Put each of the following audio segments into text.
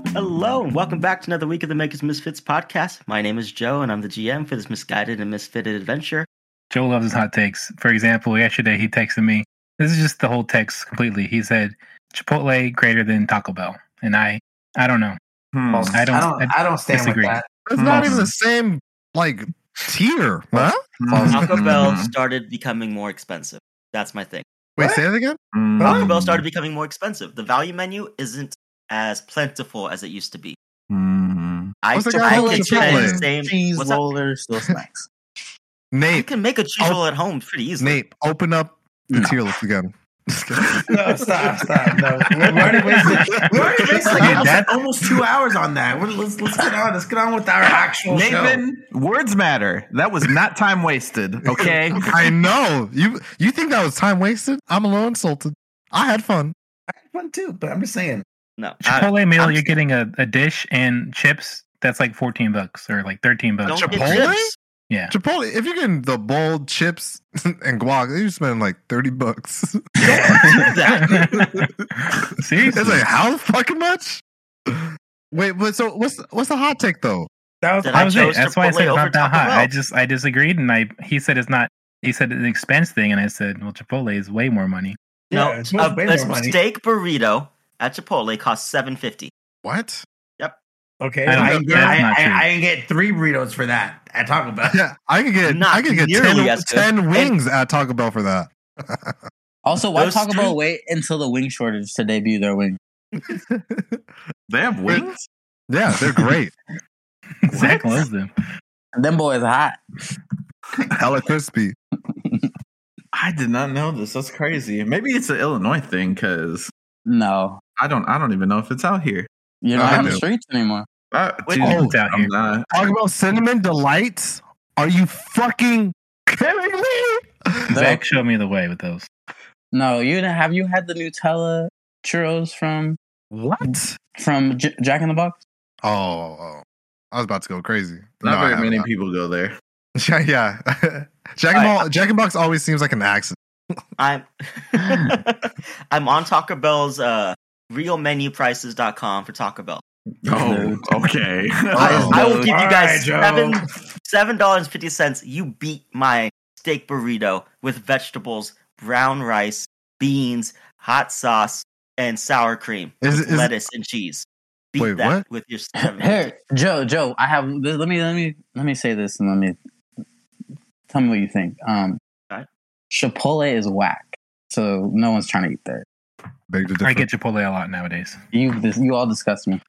Hello, and welcome back to another week of the Makers Misfits podcast. My name is Joe, and I'm the GM for this misguided and misfitted adventure. Joe loves his hot takes. For example, yesterday he texted me. This is just the whole text completely. He said Chipotle greater than Taco Bell, and I don't know. I don't stand disagree. with that. It's not even the same tier. Huh? Taco Bell started becoming more expensive. That's my thing. Wait, What? say that again? Taco Bell started becoming more expensive. The value menu isn't as plentiful as it used to be. I What's the can guy with spend Chipotle? the same. Cheese What's that? rollers, those snacks. You Nate, can make a cheese roll at home pretty easily. Nate, open up the No. tier list again. No, stop. No, we already wasted almost 2 hours on that. Let's get on. Let's get on with our actual show. Nathan, words matter. That was not time wasted. Okay. I know. You think that was time wasted? I'm a little insulted. I had fun. I had fun too, but I'm just saying. No, Chipotle meal, I'm- you're getting a dish and chips. That's like $14 or like $13. Don't get Chipotle? chips. Yeah. Chipotle, if you're getting the bowl, chips, and guac, you're spending like $30. Seriously. It's like how fucking much? Wait, but so what's the hot take though? That was Then That I was chose it. That's why I said Chipotle it's over not that Taco hot. Bell. I disagreed, and he said it's not. He said it's an expense thing, and I said, well, Chipotle is way more money. No, it's way more a money. steak burrito at Chipotle costs $7.50. What? Okay. I don't I know. can That's not true. I can get 3 burritos for that at Taco Bell. Yeah, I could get Not nearly 10, as good. 10 wings at Taco Bell for that. Also, why Those Taco three- Bell wait until the wing shortage to debut their wing? They have wings? Yeah, they're great. Zach loves them. Them boys hot. Hella crispy. I did not know this. That's crazy. Maybe it's an Illinois thing because No, I don't even know if it's out here. you're I not on the do. streets anymore. Wait, it's out I'm here. not. Talk about cinnamon delights. Are you fucking kidding me? Zach showed me the way with those. No, have you had the Nutella churros from What? Jack in the Box? Oh, I was about to go crazy. Not No, I very haven't. many people go there. Yeah. Jack and Box always seems like an accident. I'm I'm on Taco Bell's realmenuprices.com for Taco Bell. Oh, okay. I will give you All guys right, Joe. $7.50. You beat my steak burrito with vegetables, brown rice, beans, hot sauce, and sour cream, Is with it- lettuce and cheese. Beat Wait, that what? with your Here, Joe, I have. Let me say this, and let me tell me what you think. Okay. Chipotle is whack, so no one's trying to eat there. Beg to I differ. get Chipotle a lot nowadays. You all disgust me.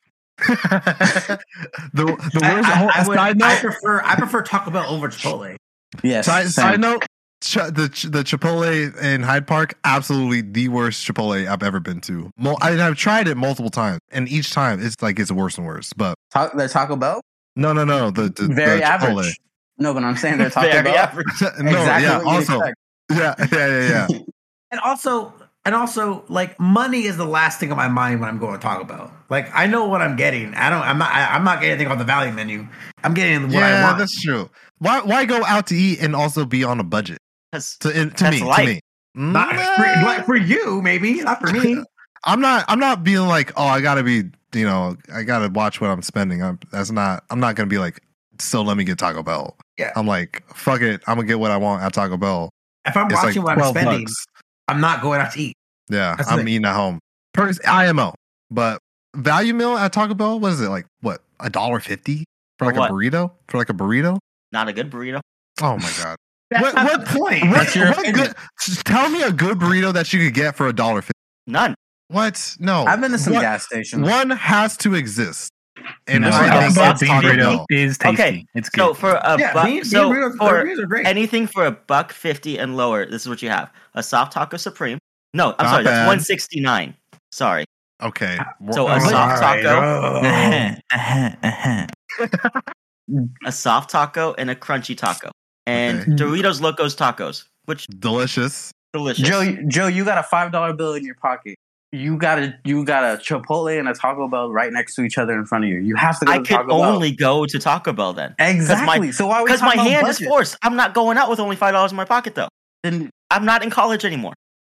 the worst. Side note. I prefer Taco Bell over Chipotle. Yes. Side same. note. The Chipotle in Hyde Park, absolutely the worst Chipotle I've ever been to. I've tried it multiple times, and each time it's worse and worse. But The Taco Bell, no, the very the average. No, but I'm saying they're Taco Very Bell. average. No, Exactly yeah, what you'd also, expect. yeah. And also, like, money is the last thing on my mind when I'm going to Taco Bell. Like, I know what I'm getting. I'm not getting anything on the value menu. I'm getting what I Yeah, want. that's true. Why go out to eat and also be on a budget? That's To That's life. me. Not for you, maybe not for me. I'm not being like, oh, I gotta be, I gotta watch what I'm spending. I'm not gonna be like, so let me get Taco Bell. Yeah. I'm like, fuck it, I'm gonna get what I want at Taco Bell. If I'm It's like watching what I'm 12 spending, bucks. I'm not going out to eat. Yeah, That's I'm it. eating at home. IMO, but value meal at Taco Bell, what is it like? What, $1.50 for like what? a burrito? For like a burrito? not a good burrito. Oh my god. That's not the point. What good? Tell me a good burrito that you could get for $1.50. None. What? No. I've been to some What- gas stations. One has to exist. And No, I I think think that's that's bean Taco burrito Bell. is tasty. Okay, It's good. So for a Yeah, buck, bean so burritos for are great. anything for $1.50 and lower, this is what you have: a soft taco supreme. No, I'm Not sorry, bad. that's $169. Sorry, Okay. So a Oh, soft All right, taco. a soft taco and a crunchy taco, and Okay. Doritos Locos Tacos, which delicious. delicious. Joe, you got a $5 bill in your pocket. You got a Chipotle and a Taco Bell right next to each other in front of you. You have to go I to could Taco Bell. only go to Taco Bell then. Exactly. So why are we Because my talking about hand is budget? forced. I'm not going out with only $5 in my pocket though. Then I'm not in college anymore.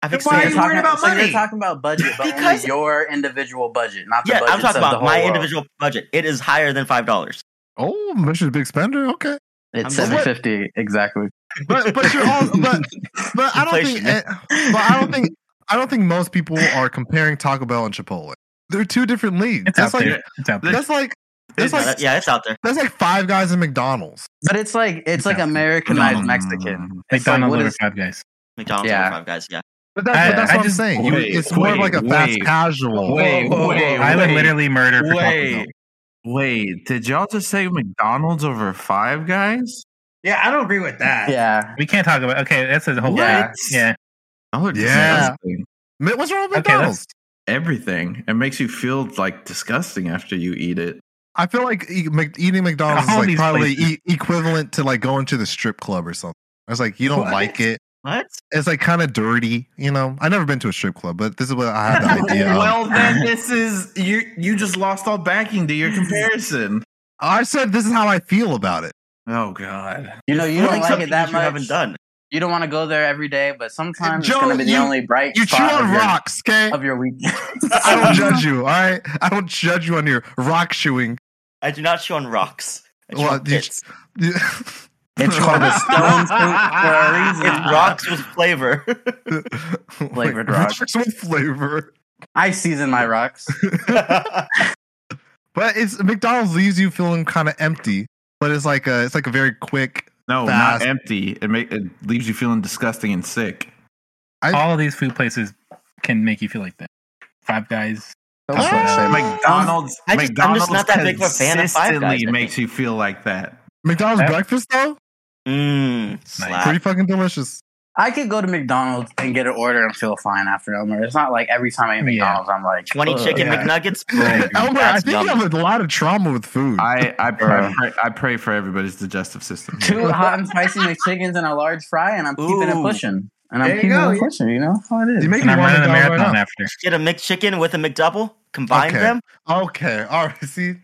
I've Then why are explained. you worried about So money? you're talking about budget, but Because- only your individual budget, not the Yeah, budget I'm talking of the about whole my world. individual budget. It is higher than $5. Oh, Mr. Big Spender. Okay, It's I'm just- $7.50 exactly. but you're all but I don't think Inflation. I don't think most people are comparing Taco Bell and Chipotle. They're two different leagues. It's That's out like there. It's out there. that's like that's like Yeah, it's out there. that's like Five Guys and McDonald's. But it's like Americanized Mexican. It's like, McDonald's what over is- Five Guys. McDonald's Yeah. over Five Guys. Yeah. But that's I what I'm just- saying. wait, It's more of like a fast wait. casual. Wait, wait, I would wait. literally murder for Taco Bell. Wait, did y'all just say McDonald's over Five Guys? Yeah, I don't agree with that. Yeah. We can't talk about. Okay, that's a whole. Yeah. Yeah. Oh, it's Yeah. disgusting. What's wrong with Okay, McDonald's? Everything. It makes you feel like disgusting after you eat it. I feel like eating McDonald's All is like these probably places. equivalent to like going to the strip club or something. It's like you don't What? like it. What? It's like kind of dirty, you know. I've never been to a strip club, but this is what I have the idea. Well, of. then this is you just lost all backing to your comparison. I said this is how I feel about it. Oh God. You know, you Doing don't like something it that you much. haven't done. You don't want to go there every day, but sometimes Joe, it's going to be the you- only bright You chew spot on rocks, okay? of your week. I don't judge you, all right? I don't judge you on your rock chewing. I do not chew on rocks. I chew Well, on you- pits. It's called a stone fruit for a reason. It's rocks with flavor. Flavored rocks. Rocks with flavor. I season my rocks. But it's McDonald's leaves you feeling kind of empty. But it's like a very quick. No, Fast. not empty. It leaves you feeling disgusting and sick. All of these food places can make you feel like that. Five Guys. McDonald's. I'm just not that big of a fan of Five Guys, consistently I think. makes you feel like that. McDonald's Yeah. breakfast though, Slap. pretty fucking delicious. I could go to McDonald's and get an order and feel fine after Elmer. It's not like every time I eat Yeah. McDonald's, I'm like 20 "Ugh." chicken yeah. McNuggets. Elmer, I That's think you yummy. have a lot of trauma with food. I pray for everybody's digestive system. 2 hot and spicy McChickens and a large fry, and I'm keeping it Ooh. pushing. And There I'm you keeping go. it pushing. You know how it is. You make And me I'm want running a McDonald's right marathon now. after. Get a McChicken with a McDouble. Combine Okay. them. Okay, all right. See,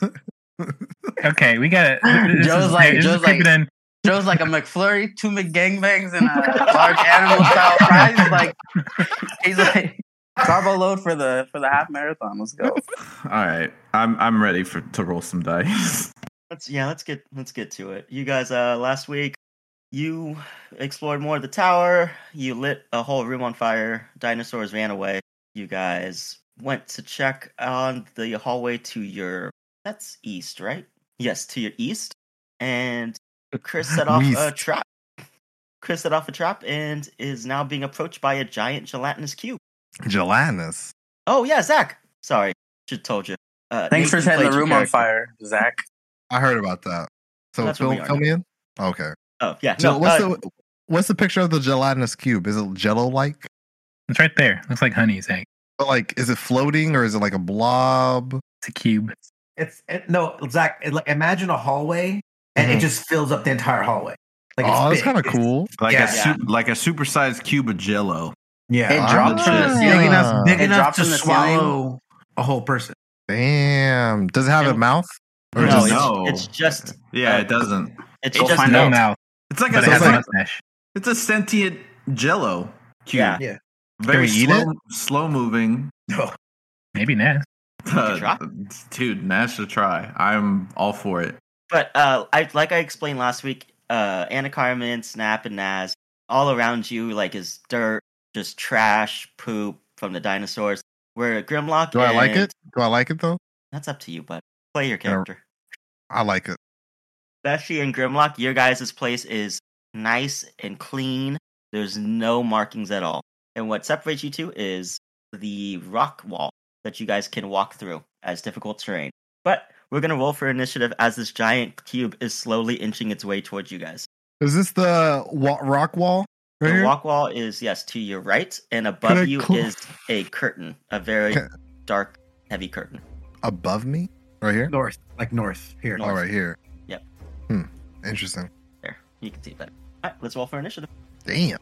Okay, we got it. Joe's like- Joe's like a McFlurry, 2 McGangbangs, and a large animal style fries. He's like carbo load for the half marathon. Let's go. All right, I'm ready to roll some dice. Let's get to it. You guys, last week you explored more of the tower. You lit a whole room on fire. Dinosaurs ran away. You guys went to check on the hallway to your. That's east, right? Yes, to your east. And Chris set off a West. trap. Chris set off a trap and is now being approached by a giant gelatinous cube. gelatinous. Oh yeah, Zach. Sorry, should have told you. Thanks for Nathan setting played the your room on character. fire, Zach. I heard about that. So That's what we are fill me in. Okay. Oh yeah, So no. what's the picture of the gelatinous cube? Is it Jello like? It's right there. Looks like honey, Zach. But like, is it floating or is it like a blob? It's a cube. No, Zach. Imagine a hallway, and it just fills up the entire hallway. Like Oh, that's big. kind of cool. Like Yeah. like a supersized cube of Jello. Yeah, It dropped from the Ah. ceiling. big It enough dropped to from the swallow a whole person. Damn. Does it have a And- mouth? Or No, just No. it's just Yeah, it doesn't. it's Go just find No out. mouth, It's like but it So has it's a like- mustache. it's a sentient Jello cube. Yeah. Yeah. Very Can we eat slow, slow moving. No. Maybe Nas. can try. Dude, Nash to try. I'm all for it. But I explained last week, Anna Carmen, Snap, and Naz, all around you is dirt, just trash, poop from the dinosaurs. Where Grimlock. Do I like and- it? Do I like it though? That's up to you, but play your character. I like it. Bessie and Grimlock, your guys' place is nice and clean. There's no markings at all. And what separates you two is the rock wall that you guys can walk through as difficult terrain. But we're going to roll for initiative as this giant cube is slowly inching its way towards you guys. Is this the rock wall? Right The here? walk wall is, yes, to your right, and Can I above you cl- is a curtain, a very Can- dark, heavy curtain. Above me? Right here? North here. Oh, right here. Yep. Interesting. There, you can see that. All right, let's roll for initiative. Damn.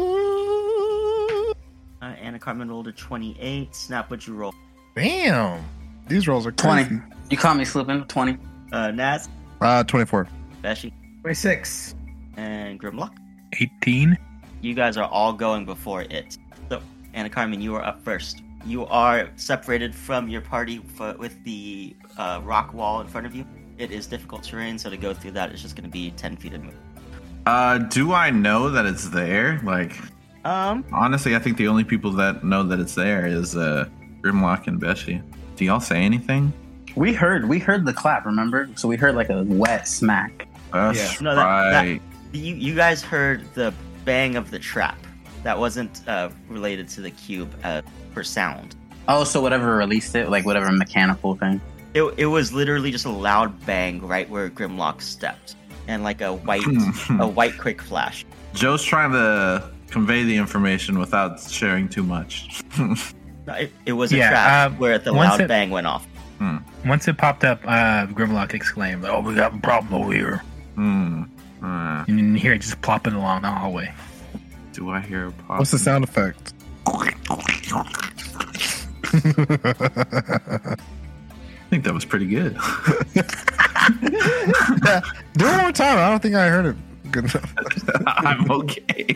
Anna Carmen rolled a 28. Snap, what'd you roll? Damn. These rolls are 20. crazy. You caught me slipping. 20. Naz, 24. Beshi, 26. and Grimlock. 18. You guys are all going before it. So Anna Carmen, you are up first. You are separated from your party with the rock wall in front of you. It is difficult terrain, so to go through that is just going to be 10 feet of move. Do I know that it's there? Like, honestly, I think the only people that know that it's there is Grimlock and Beshi. Do y'all say anything? We heard the clap, remember? So we heard like a wet smack. That's No, right. You guys heard the bang of the trap. That wasn't related to the cube for sound. Oh, so whatever released it, like whatever mechanical thing. It was literally just a loud bang right where Grimlock stepped, and like a white quick flash. Joe's trying to convey the information without sharing too much. It was a trap where the loud bang went off. Once it popped up, Grimlock exclaimed, "Oh, we got a problem over here." And you hear it just plopping along the hallway. Do I hear a pop? What's the sound effect? I think that was pretty good. Do it one more time. I don't think I heard it good enough. I'm okay.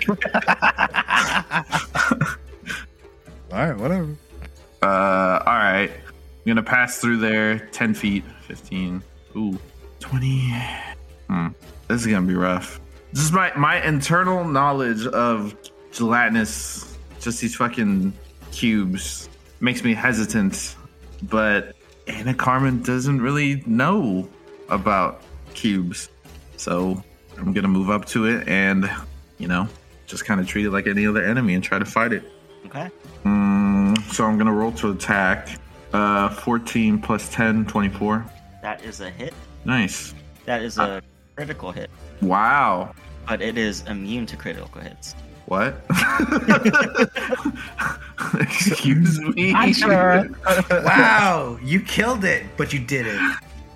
All right, whatever. All right. I'm going to pass through there 10 feet, 15, 20. This is going to be rough. Just my internal knowledge of gelatinous, just these fucking cubes makes me hesitant. But Anna Carmen doesn't really know about cubes. So I'm going to move up to it and, just kind of treat it like any other enemy and try to fight it. Okay. So I'm going to roll to attack. 14 plus 10, 24. That is a hit. Nice. That is a critical hit. Wow. But it is immune to critical hits. What? Excuse me? I'm sure. Wow, you killed it, but you did it.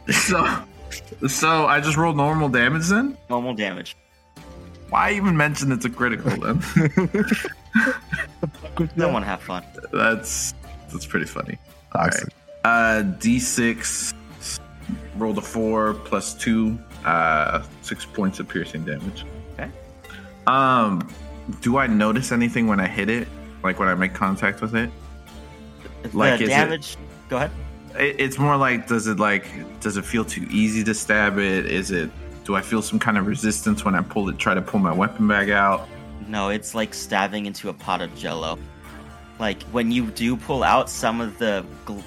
So I just rolled normal damage then? Normal damage. Why even mention it's a critical then? No one have fun. That's pretty funny. Toxic. Right. D6 rolled a 4 plus 2, 6 points of piercing damage. Okay. Do I notice anything when I hit it? Like when I make contact with it? Like the damage. Go ahead. It's more like does it feel too easy to stab it? Do I feel some kind of resistance when I try to pull my weapon bag out? No, it's like stabbing into a pot of jello. Like when you do pull out some of the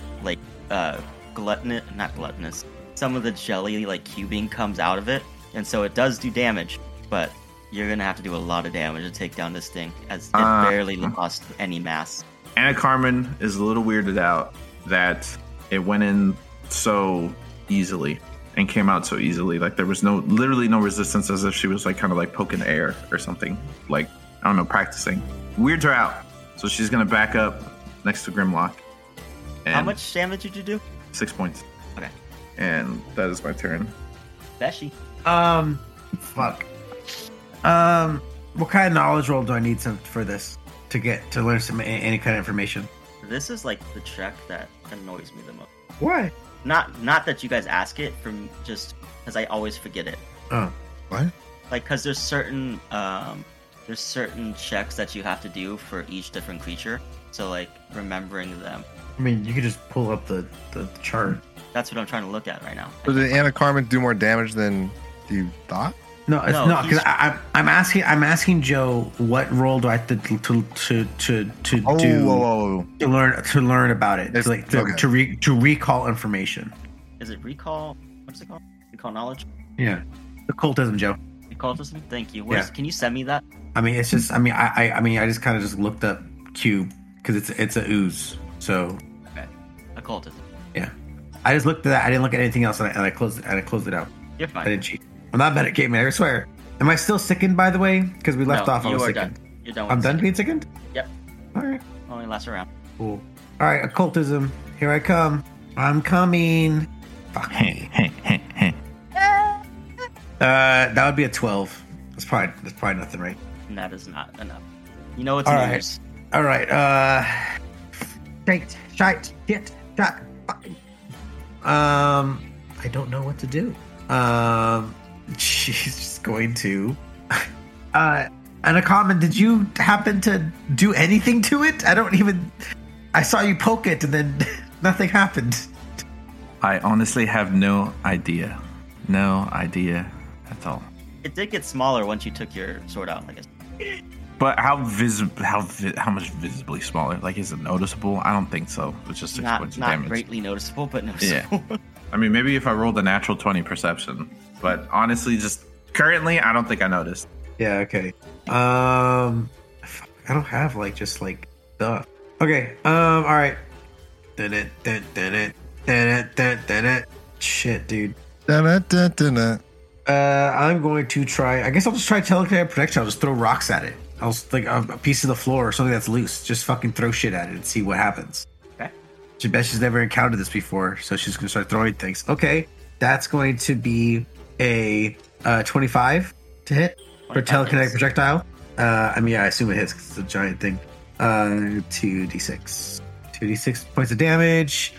not gluttonous, some of the jelly like cubing comes out of it, and so it does do damage, but you're gonna have to do a lot of damage to take down this thing, as it barely lost any mass. Anna Carmen is a little weirded out that it went in so easily and came out so easily. Like there was literally no resistance, as if she was like kind of like poking air or something. Like, I don't know, practicing. Weirds her out. So she's gonna back up next to Grimlock. And how much damage did you do? 6 points. Okay. And that is my turn. Beshi. Fuck. What kind of knowledge roll do I need for this to learn any kind of information? This is like the check that annoys me the most. Why? Not that you guys ask it, from just because I always forget it. Oh, What? Like, because there's certain checks that you have to do for each different creature. So like remembering them. I mean, you could just pull up the chart. That's what I'm trying to look at right now. So did Anna Carmen do more damage than you thought? No, it's No, not, because I'm asking Joe what role do I have to do Whoa. to learn about it, It's- to recall information. Is it recall? What's it called? Recall knowledge? Yeah, occultism, Joe. Occultism? Thank you. Yeah. Can you send me that? I mean, it's just. I mean, I just kind of just looked up cube because it's a ooze. So Okay. Occultism. yeah, I just looked at that. I didn't look at anything else, and I closed it. And I closed it out. You're I fine. didn't cheat. I'm not bad at game, man. I swear. Am I still sickened, by the way? Because we left off. I You was are sickened. done. You're done. I'm with done the being sickened. Yep. All right. Only lasts around. Cool. All right, occultism. Here I come. I'm coming. Fuck me. That would be a 12. That's probably nothing, right? And that is not enough. You know it's All right. yours. All right. Shit. I don't know what to do. She's just going to. Anacommon, did you happen to do anything to it? I saw you poke it and then nothing happened. I honestly have no idea. No idea at all. It did get smaller once you took your sword out, I guess. But how much visibly smaller? Like, is it noticeable? I don't think so. It's just 6 points of damage. Not greatly noticeable, but noticeable. Yeah. I mean, maybe if I rolled a natural 20 perception. But honestly, just currently, I don't think I noticed. Yeah, okay. I don't have, stuff. Okay, all right. Shit, dude. I'm going to try. I guess I'll just try telekinetic protection. I'll just throw rocks at it. I'll a piece of the floor or something that's loose. Just fucking throw shit at it and see what happens. Okay. She bet she's never encountered this before, so she's gonna start throwing things. Okay, that's going to be a 25 to hit for telekinetic projectile. I assume it hits because it's a giant thing. 2d6 points of damage.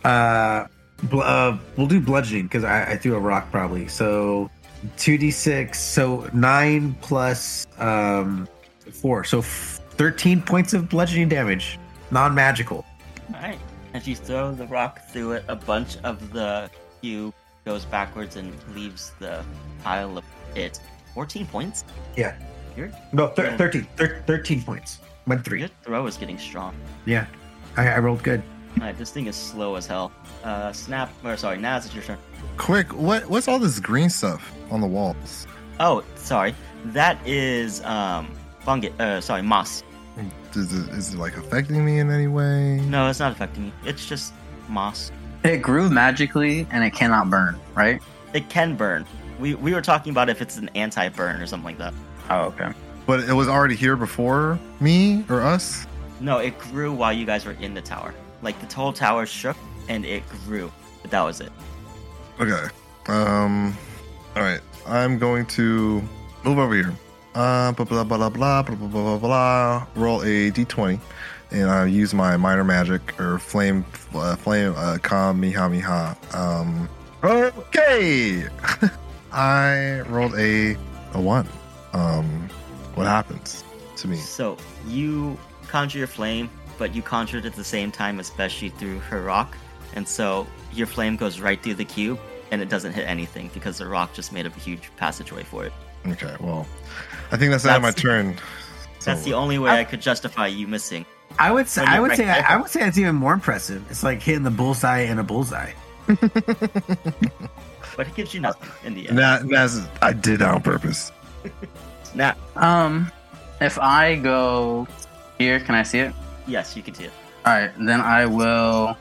We'll do bludgeoning because I threw a rock probably. So 2d6. So 9 plus 4. So 13 points of bludgeoning damage, non-magical. All right. As you throw the rock through it, a bunch of the cube goes backwards and leaves the pile of it. 14 points. Yeah. No, 13 points. Went 3. Your throw is getting strong. Yeah, I rolled good. All right, this thing is slow as hell. Naz, it's your turn. Quick, what's all this green stuff on the walls? Oh, sorry. That is moss. Is it like affecting me in any way? No, it's not affecting you. It's just moss. It grew magically and it cannot burn, right? It can burn. We were talking about if it's an anti-burn or something like that. Oh, okay. But it was already here before me or us? No, it grew while you guys were in the tower. Like, the whole tower shook and it grew. But that was it. Okay. Alright. I'm going to move over here. Blah, blah, blah, blah, blah, blah, blah, blah. Roll a d20. And I use my minor magic or flame, Kamehameha. Okay! I rolled a 1. What happens to me? So, you conjure your flame, but you conjure it at the same time as Beshi threw her rock. And so, your flame goes right through the cube, and it doesn't hit anything because the rock just made a huge passageway for it. Okay, well, I think that's the end of my turn. That's the only way I could justify you missing. I would say it's even more impressive. It's like hitting the bullseye in a bullseye. But it gives you nothing in the end. I did that on purpose. Snap. If I go here, can I see it? Yes, you can see it. All right, then I will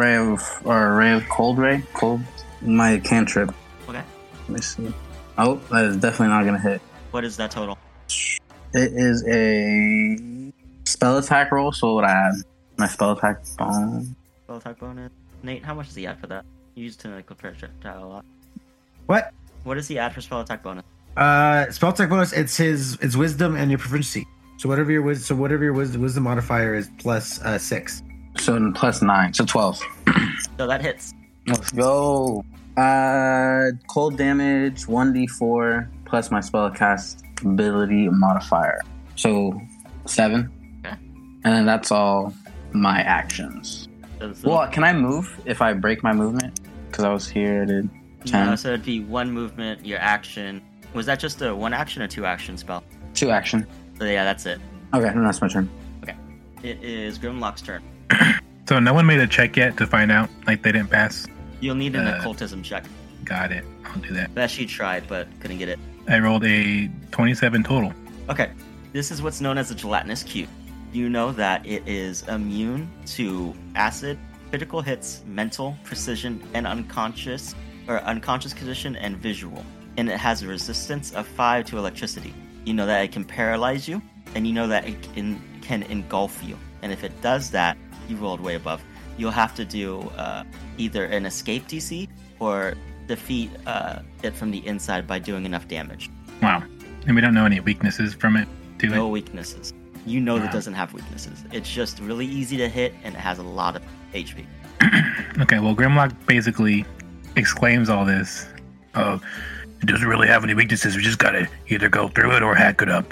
cold ray, my cantrip. Okay. Let me see. Oh, that is definitely not gonna hit. What is that total? It is a spell attack roll, so what would I add? My spell attack bonus. Spell attack bonus. Nate, how much does he add for that? You used to projectile a lot. What? What does he add for spell attack bonus? Spell attack bonus. It's wisdom and your proficiency. So whatever your wisdom modifier is plus 6. So plus 9, so 12. So that hits. Let's go. Cold damage 1d4 plus my spell cast ability modifier. So 7. Okay. And then that's all my actions. Well, can I move if I break my movement? Because I was here, I did 10. No, so it'd be 1 movement, your action. Was that just a 1 action or 2 action spell? 2 action. So yeah, that's it. Okay, then that's my turn. Okay. It is Grimlock's turn. So no one made a check yet to find out, like they didn't pass? You'll need an occultism check. Got it. I'll do that. Beshi tried, but couldn't get it. I rolled a 27 total. Okay. This is what's known as a gelatinous cube. You know that it is immune to acid, critical hits, mental, precision, and unconscious condition and visual. And it has a resistance of 5 to electricity. You know that it can paralyze you, and you know that it can engulf you. And if it does that, you rolled way above. You'll have to do either an escape DC or defeat it from the inside by doing enough damage. Wow. And we don't know any weaknesses from it, do No we? weaknesses. You know that doesn't have weaknesses. It's just really easy to hit, and it has a lot of HP. Okay, well, Grimlock basically exclaims all this. It doesn't really have any weaknesses. We just gotta either go through it or hack it up.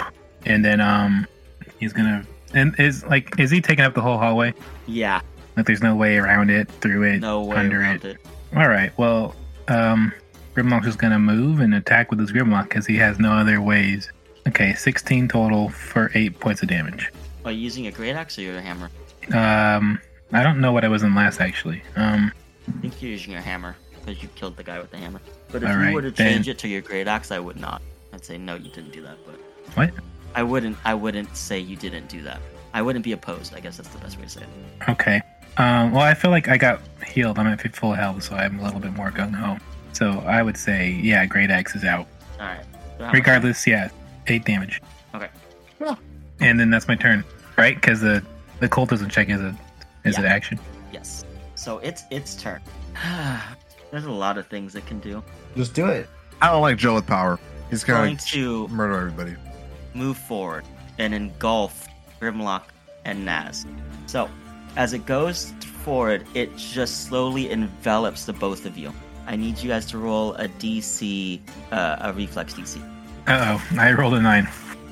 And then he's gonna is he taking up the whole hallway? Yeah. Like there's no way around it, through it, No way under around it. it. All right. Well, Grimlock's just gonna move and attack with his Grimlock because he has no other ways. Okay, 16 total for 8 points of damage. Are you using a great axe or your hammer? I don't know what I was in last actually. I think you're using your hammer because you killed the guy with the hammer. But if All you right, were to change it to your great axe, I would not. I'd say no, you didn't do that. But What? I wouldn't say you didn't do that. I wouldn't be opposed. I guess that's the best way to say it. Okay. Well, I feel like I got healed. I'm at full health, so I'm a little bit more gung ho. So I would say, yeah, Great Axe is out. All right. So how much Regardless, yeah, 8 damage. Okay. And then that's my turn, right? Because the cultism check is an action. Yes. So it's turn. There's a lot of things it can do. Just do it. I don't like Joe with power. He's Going going to murder everybody. move forward and engulf Grimlock and Naz. So, as it goes forward, it just slowly envelops the both of you. I need you guys to roll a DC, a reflex DC. I rolled a 9.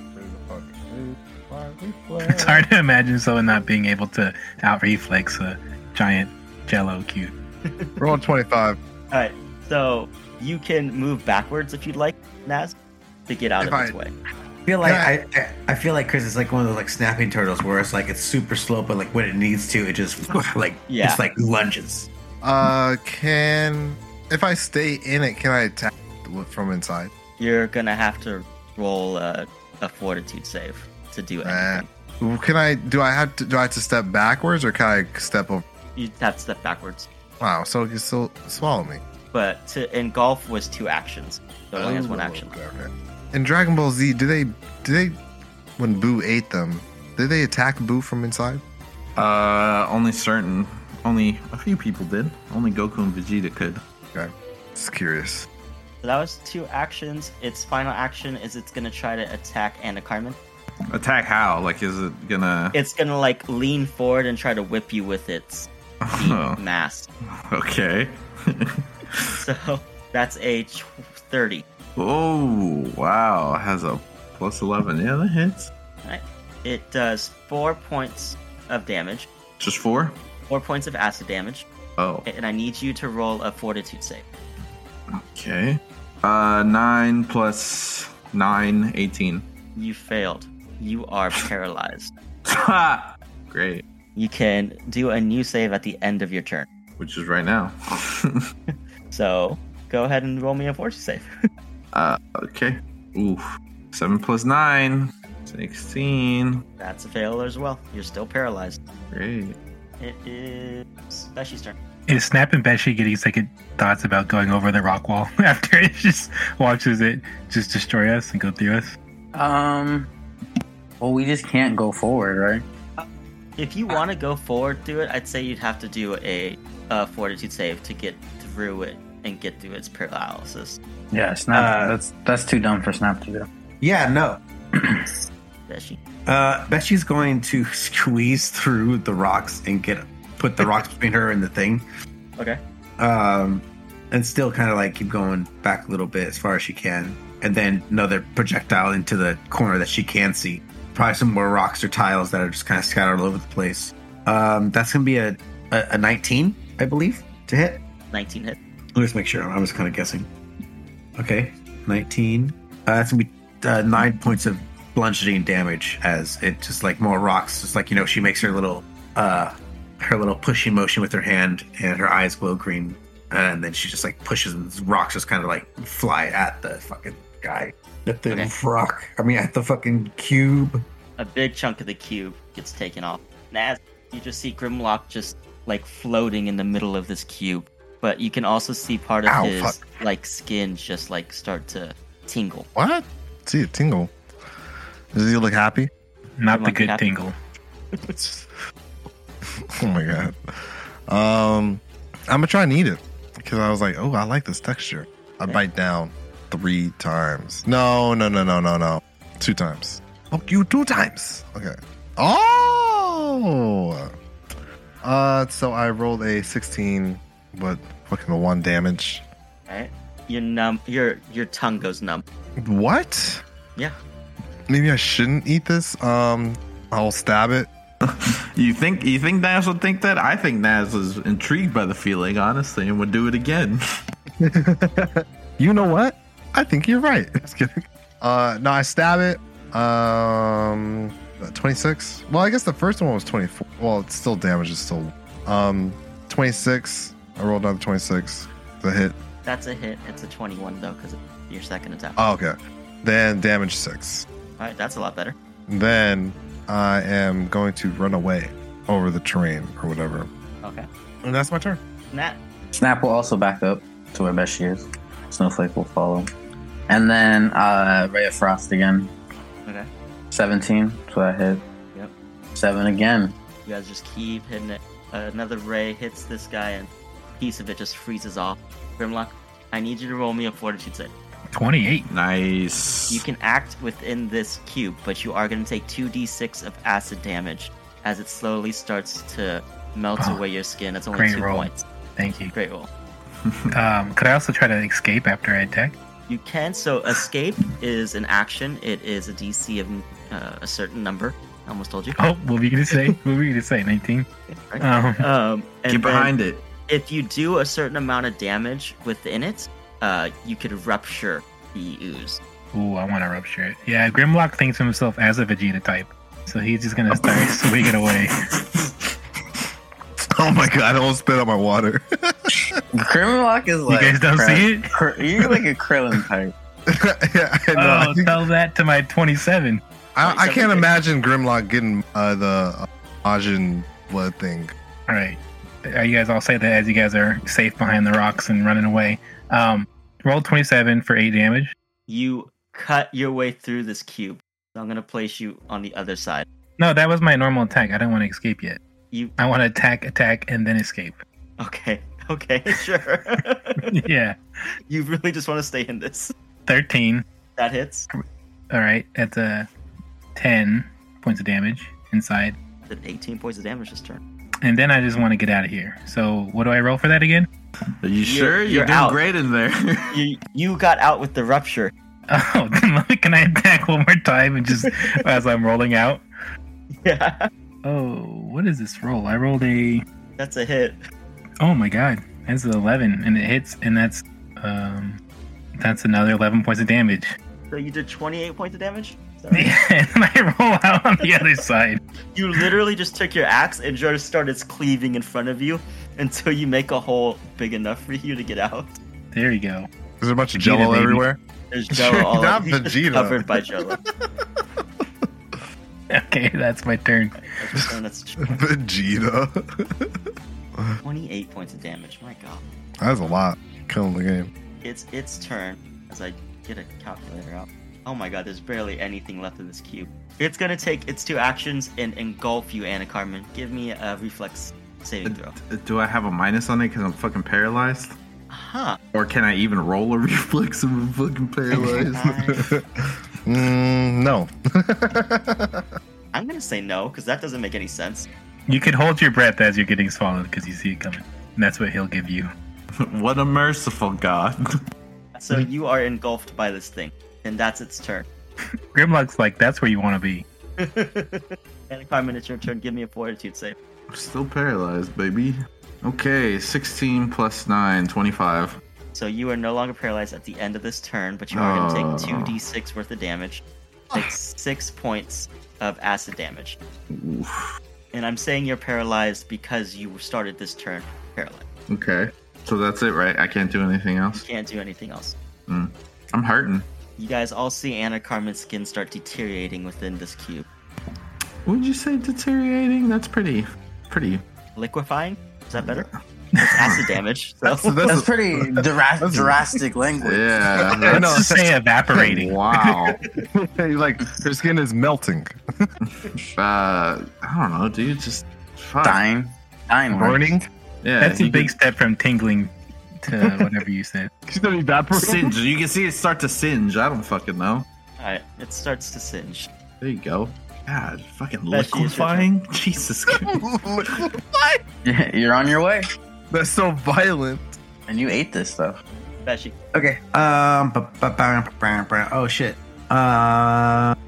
It's hard to imagine someone not being able to out-reflex a giant jello cube. Roll 25. Alright, so you can move backwards if you'd like, Naz, to get out If of its way. I feel like I feel like Chris is like one of those like snapping turtles where it's like it's super slow, but like when it needs to, it just like Yeah. it's like lunges. If I stay in it, can I attack from inside? You're gonna have to roll a fortitude save to do anything. Do I have to step backwards or can I step over? You have to step backwards. Wow, so he can still swallow me. But to engulf was 2 actions. So it only has 1 action. Okay. In Dragon Ball Z, do they when Boo ate them, did they attack Boo from inside? Only a few people did. Only Goku and Vegeta could. Okay. Just curious. So that was 2 actions. Its final action is it's gonna try to attack Anna Carmen. Attack how? Like, is it gonna? It's gonna like lean forward and try to whip you with its deep mass. Okay. So that's a 30. Oh wow! It has a plus 11. Yeah, that hits. Right. It does 4 points of damage, Just 4. 4 points of acid damage, Oh. and I need you to roll a fortitude save. Okay. 9 plus 9, 18. You failed. You are paralyzed. Ha! Great. You can do a new save at the end of your turn. Which is right now. So go ahead and roll me a fortitude save. Okay. Oof. 7 plus 9, 16. That's a fail as well. You're still paralyzed. Great. It is Beshy's turn. Is Snap and Beshi getting second thoughts about going over the rock wall after it just watches it just destroy us and go through us? Well, we just can't go forward, right? If you want to go forward through it, I'd say you'd have to do a fortitude save to get through it and get through its paralysis. Yeah, Snap. That's too dumb for Snap to do. Yeah, no. Beshi. Beshy's going to squeeze through the rocks and put the rocks between her and the thing. Okay. And still kind of like keep going back a little bit as far as she can, and then another projectile into the corner that she can see. Probably some more rocks or tiles that are just kind of scattered all over the place. That's gonna be a 19, I believe, to hit. 19 hit. Let me just make sure. I was kind of guessing. Okay, 19. That's gonna be 9 points of bludgeoning damage as it just like more rocks. Just like, she makes her little pushing motion with her hand, and her eyes glow green, and then she just like pushes, and rocks just kind of like fly at the fucking guy. At the rock. At the fucking cube. A big chunk of the cube gets taken off. Naz, you just see Grimlock just like floating in the middle of this cube. But you can also see part of his like skin just like start to tingle. What? See it tingle. Does he look happy? Not the Grimlock good happy? tingle. Oh my god. I'm gonna try and eat it because I was like, oh, I like this texture. I bite down 3 times. No. 2 times. Oh, you 2 times. Okay. Oh. So I rolled a 16, but fucking 1 damage. Right? You're numb. Your tongue goes numb. What? Yeah. maybe I shouldn't eat this. I'll stab it. You think Naz would think that? I think Naz is intrigued by the feeling, honestly, and would do it again. You know what? I think you're right. Just kidding. No, I stab it. 26. Well, I guess the first one was 24. Well, it's still damage is still 26. I rolled another 26. The hit. That's a hit. It's a 21 though, because your second attack. Oh, okay. Then damage 6. All right, that's a lot better. Then I am going to run away over the terrain or whatever. Okay. And that's my turn. Nat. Snap will also back up to where best she is. Snowflake will follow. And then Ray of Frost again. Okay. 17, so that hit. Yep. 7 again. You guys just keep hitting it. Another ray hits this guy, and a piece of it just freezes off. Grimlock, I need you to roll me a fortitude save. 28. Nice. You can act within this cube, but you are going to take 2d6 of acid damage as it slowly starts to melt away your skin. It's only Great 2 roll. points. Thank you. Great roll. Could I also try to escape after I attack? You can. So escape is an action. It is a DC of a certain number. I almost told you. Oh, what were you going to say? What were you going to say? 19? And Get behind it. If you do a certain amount of damage within it, you could rupture the ooze. Ooh, I want to rupture it. Yeah, Grimlock thinks of himself as a Vegeta type. So he's just going to start swinging away. Oh my god, I almost spit out my water. Grimlock is like... You guys don't see it? You're like a Krillin type. Yeah, I know. Oh, tell that to my 27. I can't imagine Grimlock getting the Ajin blood thing. All right. You guys all say that as you guys are safe behind the rocks and running away. Roll 27 for 8 damage. You cut your way through this cube. So I'm going to place you on the other side. No, that was my normal attack. I don't want to escape yet. I want to attack, and then escape. Okay, sure. Yeah. You really just want to stay in this. 13. That hits. All right. That's 10 points of damage inside. Did 18 points of damage this turn. And then I just want to get out of here. So what do I roll for that again? Are you sure? You're doing out. great in there. You got out with the rupture. Oh, can I attack one more time and just as I'm rolling out? Yeah. Oh, what is this roll? I rolled a... That's a hit. Oh my god. That's an 11, and it hits, and that's another 11 points of damage. So you did 28 points of damage? Sorry. Yeah, and I roll out on the other side. You literally just took your axe and just started cleaving in front of you until you make a hole big enough for you to get out. There you go. There's a bunch of Vegeta, jello baby. everywhere. There's jello all Not over. He's just Vegeta. covered by jello. Okay, that's my turn. That's Vegeta. 28 points of damage. My god. That's a lot. Killing the game. It's its turn as I get a calculator out. Oh my god, there's barely anything left in this cube. It's gonna take its 2 actions and engulf you, Anna Carmen. Give me a reflex saving throw. Do I have a minus on it because I'm fucking paralyzed? Huh. Or can I even roll a reflex if I'm fucking paralyzed? No. I'm gonna say no, because that doesn't make any sense. You can hold your breath as you're getting swallowed because you see it coming. And that's what he'll give you. What a merciful God. So you are engulfed by this thing, and that's its turn. Grimlock's like, that's where you want to be. Anna Carmen, it's your turn. Give me a fortitude save. I'm still paralyzed, baby. Okay, 16 plus 9, 25. So you are no longer paralyzed at the end of this turn, but you are going to take 2d6 worth of damage. Take 6 points of acid damage. Oof. And I'm saying you're paralyzed because you started this turn paralyzed. Okay, so that's it, right? I can't do anything You else? can't do anything else. I'm hurting. You guys all see Anna Carmen's skin start deteriorating within this cube. Would you say deteriorating? That's pretty. Liquefying? Is that better? It's acid damage. So. That's pretty drastic language. Yeah. I know. Let's just say evaporating. Wow. Like, her skin is melting. I don't know, dude. Just fuck. Dying. Burning. Yeah. That's a you big step from tingling to whatever you said. She's gonna evaporate. singe. You can see it start to singe. I don't fucking know. Alright, it starts to singe. There you go. God, fucking That's you, liquefying. Jesus Christ. You're on your way. That's so violent. And you ate this stuff. Beshi. Okay. Oh shit.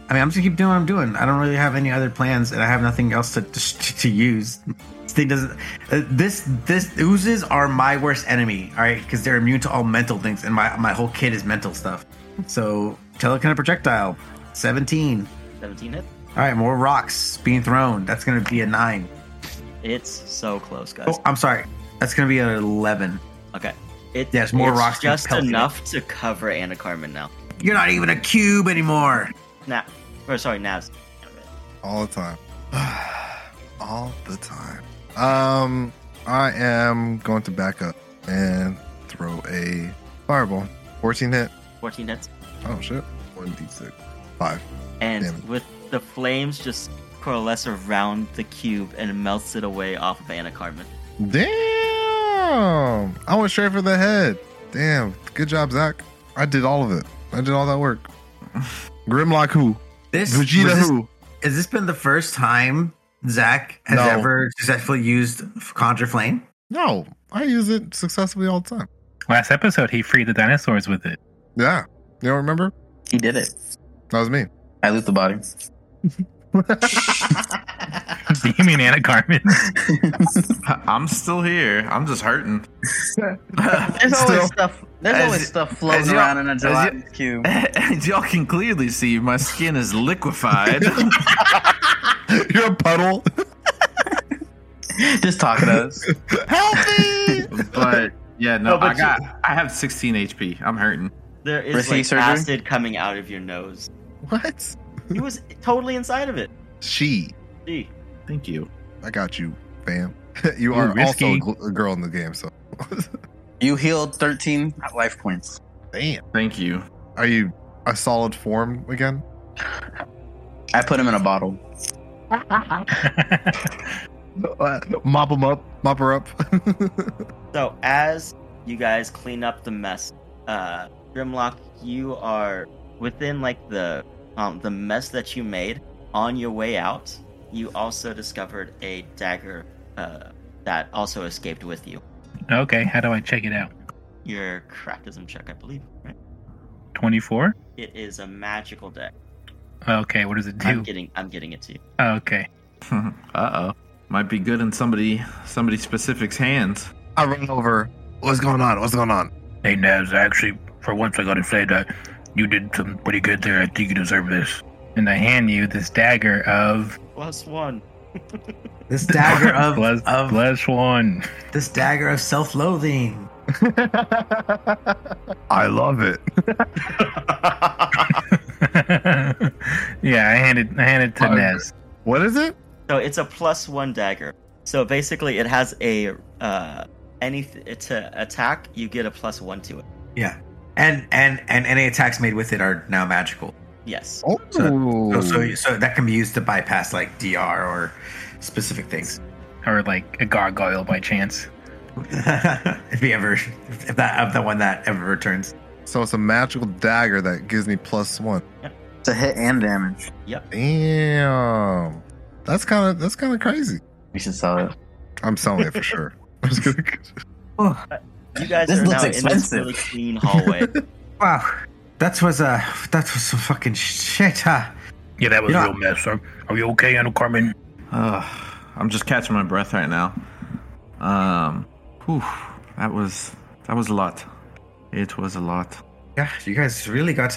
I mean, I'm just gonna keep doing what I'm doing. I don't really have any other plans, and I have nothing else to use. This thing doesn't. This oozes are my worst enemy. All right, because they're immune to all mental things, and my whole kit is mental stuff. So telekinetic projectile, 17. 17 hit. All right, more rocks being thrown. That's gonna be a 9. It's so close, guys. Oh, I'm sorry. That's gonna be an 11. Okay. Yes, more it's rocks just pelted. enough to cover Anna Carmen now. You're not even a cube anymore. Naz. All the time. All the time. I am going to back up and throw a fireball. 14 hit. 14 hits. Oh shit. 1d6. 5. And Damn it. with the flames just coalesce around the cube and melts it away off of Anna Carmen. Damn! I went straight for the head. Damn. Good job, Zach. I did all of it. I did all that work. Grimlock who? Vegeta who? Has this been the first time Zach has No. ever successfully used Conjure Flame? No. I use it successfully all the time. Last episode, he freed the dinosaurs with it. Yeah. You don't remember? He did it. That was me. I loot the body. Do you mean Anna Carmen? I'm still here. I'm just hurting. There's always stuff. There's As- always stuff floating as y'all- around in a as gelatinous cube. As y'all can clearly see, my skin is liquefied. You're a puddle. Just talking to us. Help me! But yeah, no, No, but I have 16 HP. I'm hurting. There is Risky like surgery? acid coming out of your nose. What? He was totally inside of it. She. Gee. Thank you. I got you, fam. You You're are also risky. a girl in the game, so. You healed 13 life points. Damn. Thank you. Are you a solid form again? I put him in a bottle. Mop him up. Mop her up. So as you guys clean up the mess, Grimlock, you are within like the mess that you made. On your way out, you also discovered a dagger that also escaped with you. Okay, how do I check it out? Your craftism check, I believe. Right? 24? It is a magical dagger. Okay, what does it do? I'm getting it to you. Okay. Uh-oh. Might be good in somebody specific's hands. I run over. What's going on? What's going on? Hey, Naz, actually, for once I gotta say that you did some pretty good there. I think you deserve this. And I hand you this dagger of... +1. This dagger of plus one. this dagger of self-loathing. I love it. Yeah, I handed to Nez. What is it? So it's a +1 dagger. So basically, it has a to attack, you get a +1 to it. Yeah, and any attacks made with it are now magical. Yes. Oh. So that can be used to bypass like DR or specific things. Or like a gargoyle by chance. if that one that ever returns. So it's a magical dagger that gives me +1. It's a hit and damage. Damn. That's kind of crazy. We should sell it. I'm selling it for sure. I'm just gonna... You guys This are looks now in this expensive. really clean hallway. Wow, that was some fucking shit, huh? Yeah, that was You know- a real mess. Are you okay, Anna Carmen? I'm just catching my breath right now. Whew, that was a lot. It was a lot. Yeah, you guys really got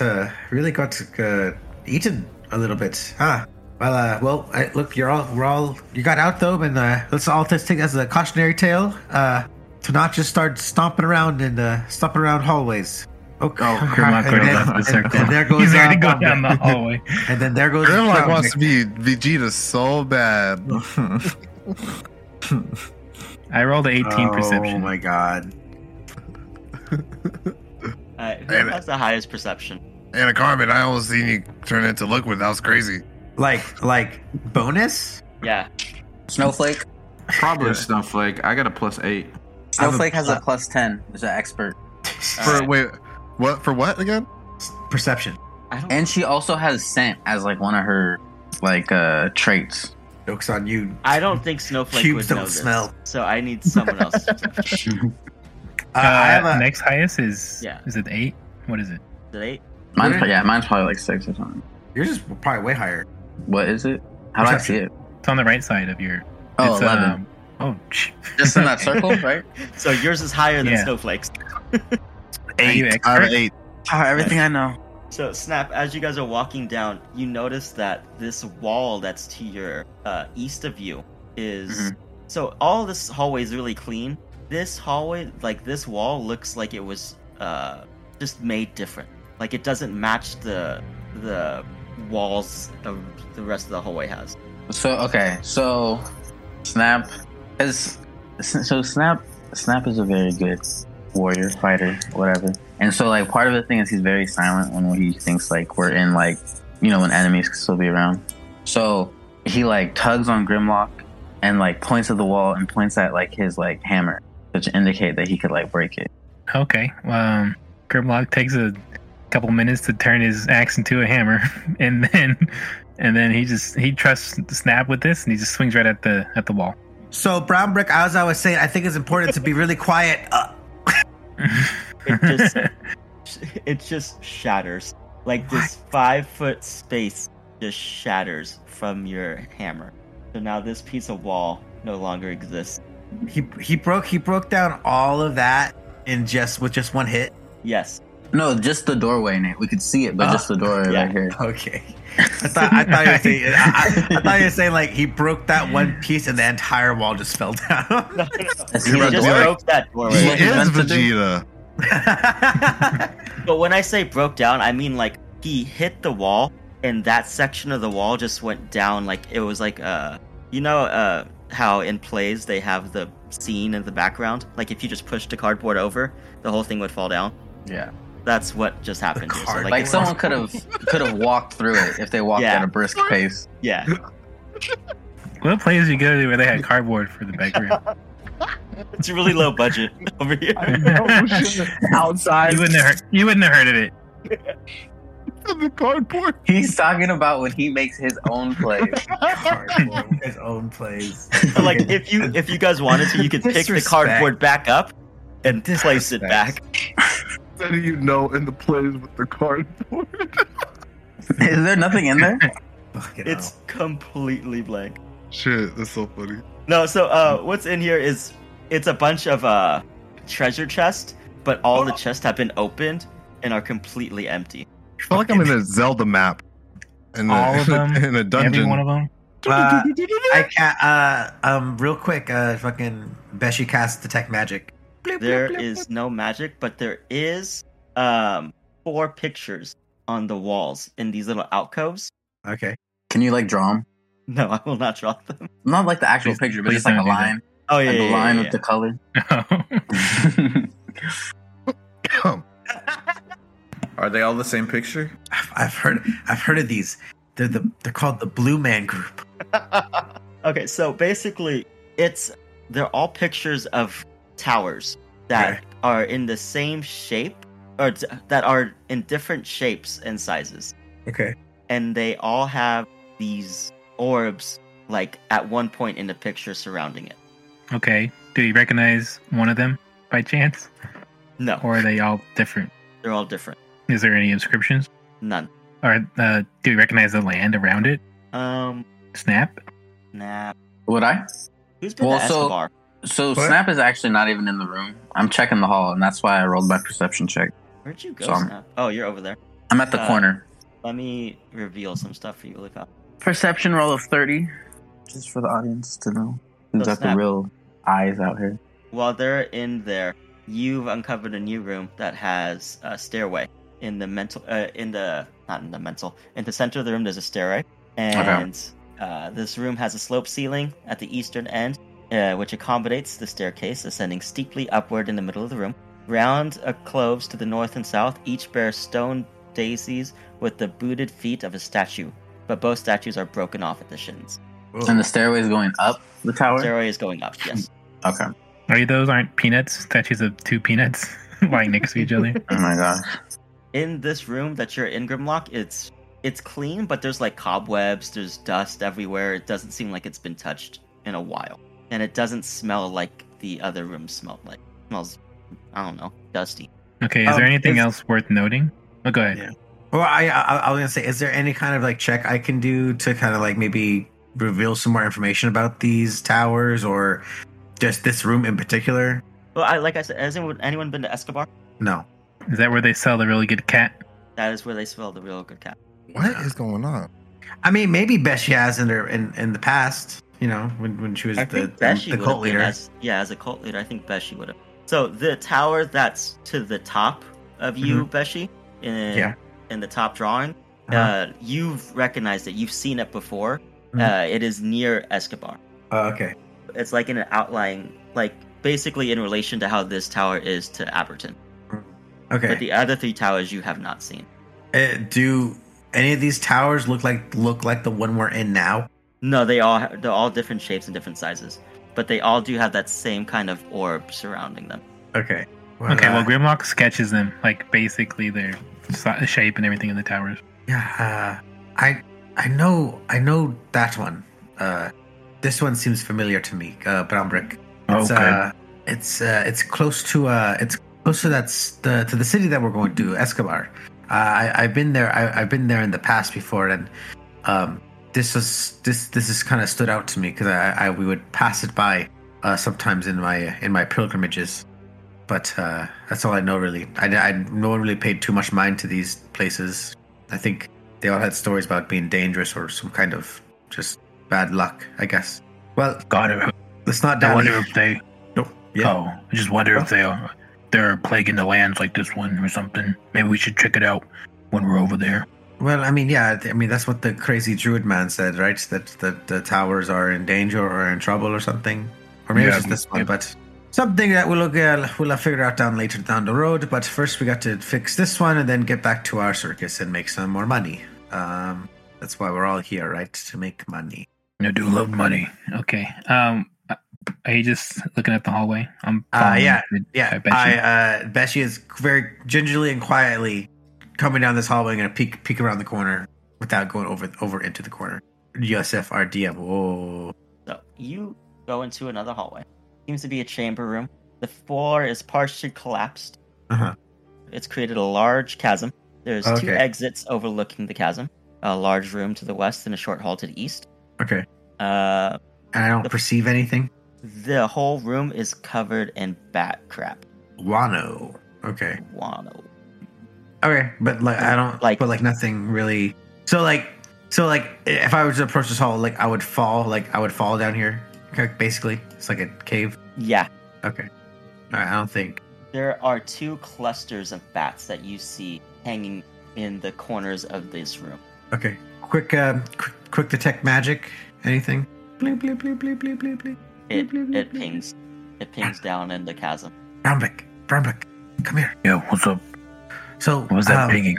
eaten a little bit, huh? Well, look, you got out though, and let's all just take as a cautionary tale to not just start stomping around hallways. Okay. Grimlock already left the circle. And there goes He's ready to go down the hallway. And then there goes Grimlock wants to be Vegeta so bad. I rolled an 18 perception. Oh my god. Who has the highest perception? Anna Carmen, I almost seen you turn into liquid. That was crazy. Like bonus? Yeah. Snowflake. Probably Snowflake. I got a +8. Snowflake has a +10. Is an expert, Wait, what? For what again? Perception. I don't. and she also has scent as like one of her like traits. Joke's on you. I don't think Snowflake Cubes would know don't this. smell. So I need someone else. I have a Next highest is Yeah. Is it 8? What is it? Is it 8? Mine's probably like 6 or something. Yours is probably way higher. What is it? How do I see it? It's on the right side of your. Oh, it's, 11. Just in that circle, right? So yours is higher than Yeah. Snowflake's. Are you 8 expert? out of 8. Everything I know. So Snap, as you guys are walking down, you notice that this wall that's to your east of you is so all this hallway is really clean. This hallway, like this wall, looks like it was just made different. Like it doesn't match the walls of the rest of the hallway has. So Snap is Snap is a very good warrior, fighter, whatever. And so like part of the thing is he's very silent when he thinks like we're in like, you know, when enemies can still be around. So he like tugs on Grimlock and like points at the wall and points at like his like hammer to indicate that he could like break it. Okay. Grimlock takes a couple minutes to turn his axe into a hammer, and then he trusts Snap with this, and he just swings right at the wall. So Brown Brick, as I was saying, I think it's important to be really quiet. It just shatters. Like this 5-foot space just shatters from your hammer. So now this piece of wall no longer exists. He broke down all of that with just one hit. Yes. No, just the doorway, Nate. We could see it, but just the doorway right here. Okay. I thought you were saying like he broke that one piece and the entire wall just fell down. No. He He just broke that doorway. He What he's is meant to do? Vegeta. But when I say broke down, I mean like he hit the wall and that section of the wall just went down. Like it was like how in plays they have the scene in the background. Like if you just pushed a cardboard over, the whole thing would fall down. Yeah. That's what just happened here. So, Like someone could have walked through it if they walked Yeah. at a brisk pace. Yeah. What places you go to where they had cardboard for the background? It's really low budget over here. Outside. You wouldn't have heard of it. The cardboard. He's talking about when he makes his own plays. His own plays. But, like if you guys wanted to, you could pick the Disrespect. cardboard back up and place it back. What do you know in the plays with the cardboard? Is there nothing in there? Fucking It's completely blank. Shit, that's so funny. No, so what's in here is it's a bunch of treasure chests, but all the chests have been opened and are completely empty. I feel like I'm in a Zelda map. All of them? In a dungeon. Every one of them? I can't. Real quick. Fucking Beshi cast detect magic. There is no magic, but there is 4 pictures on the walls in these little alcoves. Okay. Can you like draw them? No, I will not draw them. Not like the actual Please- picture, but please just like a don't do that. line. Oh yeah, Like the yeah, line yeah, with the color. Are they all the same picture? I've heard of these. They're called the Blue Man Group. Okay, so basically, they're all pictures of towers that Okay. are in the same shape, or that are in different shapes and sizes, Okay. and they all have these orbs, like at one point in the picture surrounding it. Okay. Do you recognize one of them by chance? No, Or are they all different? they're all different. Is there any inscriptions? None. Or do you recognize the land around it? Snap? Nah. Would I? Who's been Well, to so- Escobar? So What? Snap is actually not even in the room. I'm checking the hall, and that's why I rolled my perception check. Where'd you go, so I'm- Snap? Oh, you're over there. I'm at the corner. Let me reveal some stuff for you to look up. Perception roll of 30, just for the audience to know who's So got the Snap. real eyes out here. While they're in there, you've uncovered a new room that has a stairway. In the center of the room, there's a stairway, and this room has a sloped ceiling at the eastern end, which accommodates the staircase ascending steeply upward in the middle of the room. Round cloves to the north and south each bear stone daisies with the booted feet of a statue, but both statues are broken off at the shins. And the stairway is going up the tower? Stairway is going up, yes. Okay. Those aren't peanuts? Statues of 2 peanuts lying next to each other? Oh my gosh. In this room that you're in, Grimlock, it's clean, but there's like cobwebs, there's dust everywhere. It doesn't seem like it's been touched in a while. And it doesn't smell like the other rooms smelled like. It smells, I don't know, dusty. Okay, is there anything is- else worth noting? Oh, go ahead. Yeah. Well, I was gonna say, is there any kind of like check I can do to kind of like maybe reveal some more information about these towers or just this room in particular? Well, like I said, has anyone been to Escobar? No. Is that where they sell the really good cat? That is where they sell the real good cat. What is going on? I mean, maybe Beshi has in the past. You know, when she was I the think Beshi cult would have been leader. as a cult leader. I think Beshi would have. So the tower that's to the top of you, Beshi, in the top drawing, you've recognized it. You've seen it before. It is near Escobar. Oh, okay. It's like in an outlying, like basically in relation to how this tower is to Aberton. Okay. But the other 3 towers you have not seen. Do any of these towers look like the one we're in now? No, they're all different shapes and different sizes, but they all do have that same kind of orb surrounding them. Okay. Well, Grimlock sketches them, like basically their shape and everything in the towers. Yeah. I know that one. This one seems familiar to me. Brambrick. It's close to the city that we're going to, Escobar. I've been there. I've been there in the past before, and this has kind of stood out to me because we would pass it by sometimes in my pilgrimages, but that's all I know really. No one really paid too much mind to these places. I think they all had stories about being dangerous or some kind of just bad luck, I guess. Well, God, let's not I down. wonder if they. No. Yeah. Oh, I just wonder if they're plaguing the lands like this one or something. Maybe we should check it out when we're over there. Well, I mean, yeah. I mean, that's what the crazy druid man said, right? That the towers are in danger or in trouble or something. Or maybe it's just this one, but something that we'll figure out later down the road. But first, we got to fix this one and then get back to our circus and make some more money. That's why we're all here, right? To make money. I do love money. Okay. Are you just looking at the hallway? Yeah. Beshi. Beshi is very gingerly and quietly coming down this hallway and gonna peek around the corner without going over into the corner. Yosef, our DM. Whoa. So you go into another hallway. Seems to be a chamber room. The floor is partially collapsed. It's created a large chasm. There's 2 exits overlooking the chasm. A large room to the west and a short hall to the east. Okay. And I don't perceive anything. The whole room is covered in bat crap. Guano. Okay. Guano. Okay, but like I don't like, but like nothing really. So like, if I was to approach this hall, like I would fall down here. Okay, basically, it's like a cave. Yeah. Okay. All right. I don't think there are 2 clusters of bats that you see hanging in the corners of this room. Okay. Quick detect magic. Anything? Bleep, bleep, bleep, bleep, bleep, bleep, bleep. It pings. It pings down in the chasm. Brambrick, come here. Yeah, what's up? So what was that pinging?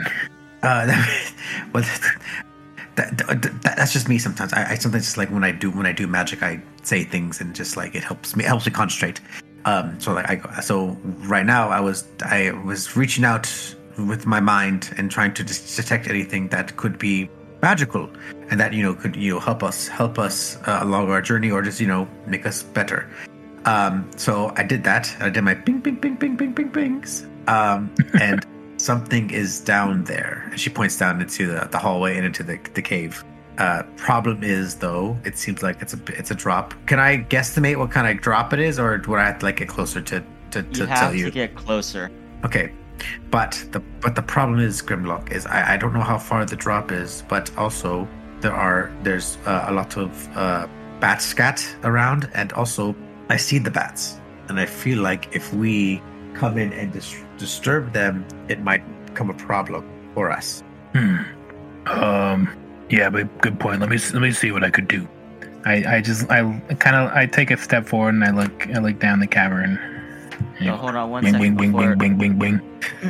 That's just me sometimes. I sometimes just like when I do magic, I say things and just like it helps me concentrate. So right now I was reaching out with my mind and trying to detect anything that could be magical and that could help us along our journey or just make us better. So I did that. I did my bing bing bing bing bing bing bings. And something is down there. And she points down into the hallway and into the cave. Problem is though, it seems like it's a drop. Can I guesstimate what kind of drop it is, or would I have to get closer to tell you? You have to get closer. Okay. But the problem is, Grimlock, is I don't know how far the drop is, but also there's a lot of bat scat around, and also I see the bats, and I feel like if we come in and disturb them, it might become a problem for us. Yeah, but good point. Let me see what I could do. I take a step forward and I look down the cavern. So hold on one second. Bing.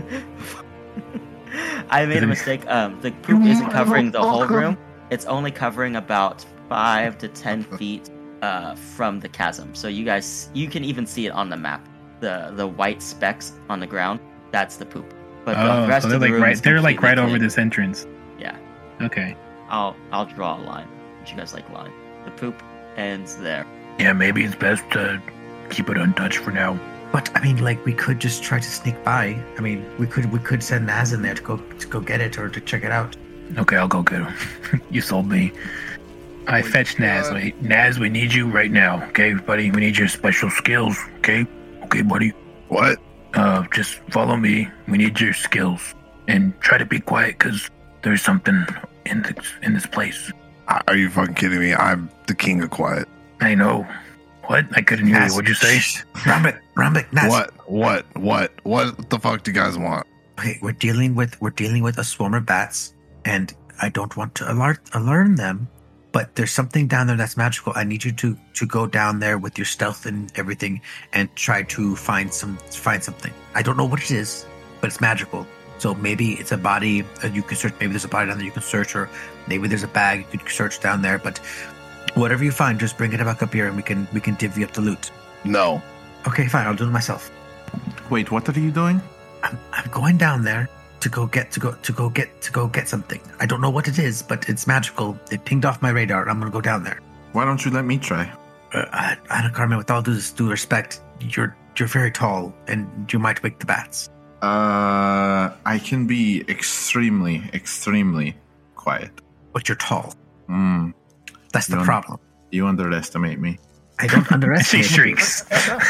I made a mistake. The poop isn't covering the whole room. It's only covering about 5 to 10 feet from the chasm. So you can even see it on the map. The white specks on the ground, that's the poop. But the rest so they're of the room is they're like right completely over clean. this entrance. Yeah. Okay. I'll draw a line. Would you guys like a line? The poop ends there. Yeah, maybe it's best to keep it untouched for now. But I mean, like, we could just try to sneak by. I mean, we could send Naz in there to go get it or to check it out. Okay, I'll go get him. You sold me. I fetched Naz. Wait, Naz, we need you right now. Okay, buddy, we need your special skills. Okay, buddy. What? Just follow me. We need your skills and try to be quiet because there's something in this place. Are you fucking kidding me? I'm the king of quiet. I know. What? I couldn't hear you. What'd you say? Rambik, Naz. What the fuck do you guys want? Okay, we're dealing with a swarm of bats, and I don't want to alarm them. But there's something down there that's magical. I need you to go down there with your stealth and everything, and try to find something. I don't know what it is, but it's magical. So maybe it's a body you can search. Maybe there's a body down there you can search, or maybe there's a bag you can search down there. But whatever you find, just bring it back up here, and we can divvy up the loot. No. Okay, fine. I'll do it myself. Wait, what are you doing? I'm going down there to go get something. I don't know what it is, but it's magical. It pinged off my radar. I'm gonna go down there. Why don't you let me try? Anna Carmen, with all due respect, you're very tall, and you might wake the bats. I can be extremely quiet. But you're tall. That's the You problem. You underestimate me. I don't underestimate. She shrieks.